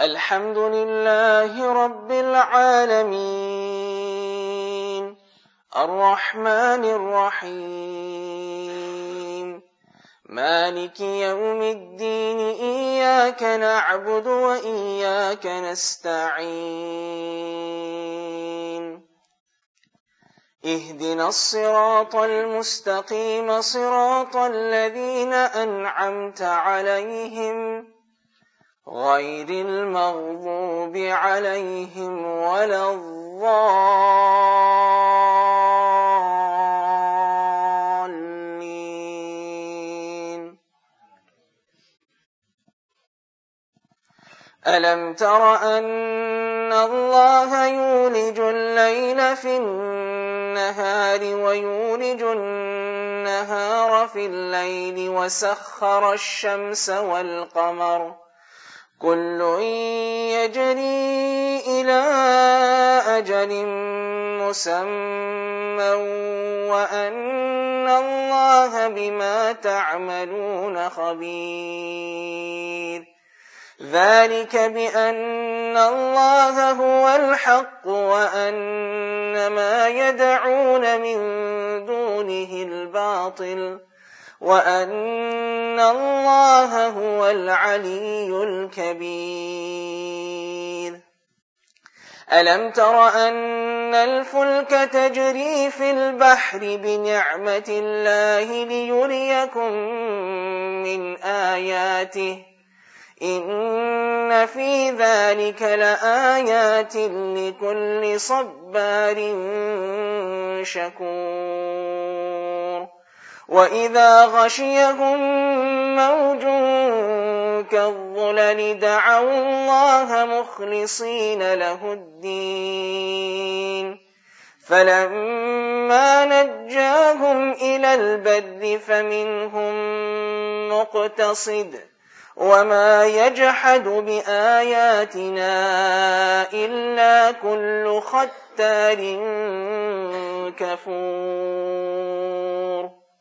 الحمد لله رب العالمين الرحمن الرحيم مالك يوم الدين إياك نعبد وإياك نستعين اهدنا الصراط المستقيم صراط الذين أنعمت عليهم غير المغضوب عليهم ولا الضالين. ألم تر أن الله يولج الليل في النهار ويولج النهار في الليل وسخر الشمس والقمر كل يجري إلى أجل مسمى وأن الله بما تعملون خبير ذلك بأن الله هو الحق وأن ما يدعون من دونه الباطل وأن الله هو العلي الكبير. ألم تر أن الفلك تجري في البحر بنعمة الله ليريكم من آياته إن في ذلك لآيات لكل صبار شكور. وإذا غشيهم موج كالظلل دعوا الله مخلصين له الدين فلما نجاهم إلى البر فمنهم مقتصد وما يجحد بآياتنا إلا كل ختار كفور.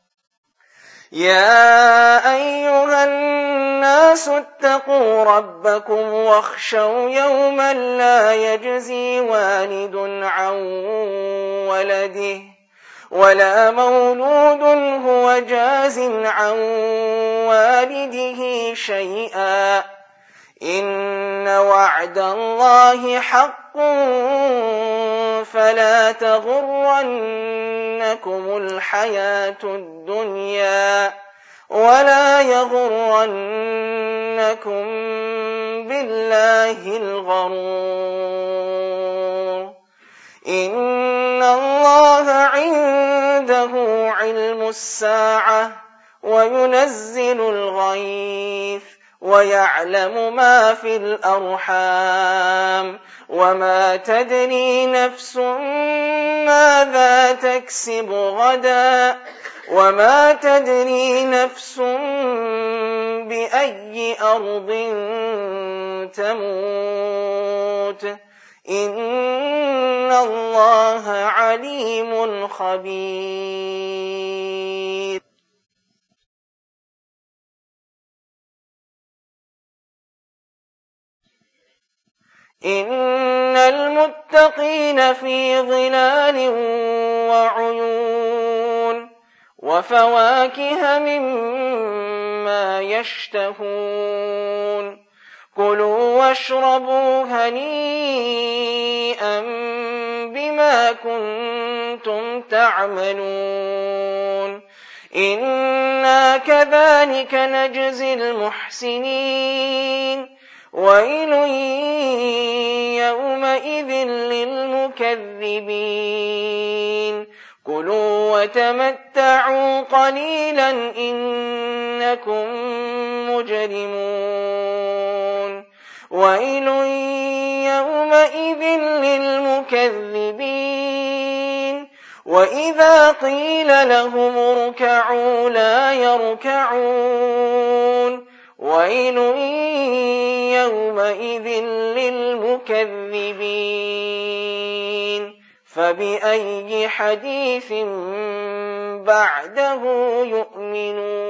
يا أيها الناس اتقوا ربكم واخشوا يوما لا يجزي والد عن ولده ولا مولود هو جاز عن والده شيئا إن وعد الله حق فلا تغرنكم الحياة الدنيا ولا يغرنكم بالله الغرور إن الله عنده علم الساعة وينزل الغيث ويعلم ما في الأرحام وما تدري نفس ماذا تكسب غدا وما تدري نفس بأي أرض تموت إن الله عليم خبير. إن المتقين في ظلال وعيون وفواكه مما يشتهون كلوا واشربوا هنيئا بما كنتم تعملون إنا كذلك نجزي المحسنين ويل يومئذ للمكذبين كلوا وتمتعوا قليلا إنكم مجرمون ويل يومئذ للمكذبين وإذا قيل لهم اركعوا لا يركعون ويل يومئذ للمكذبين فبأي حديث بعده يؤمنون.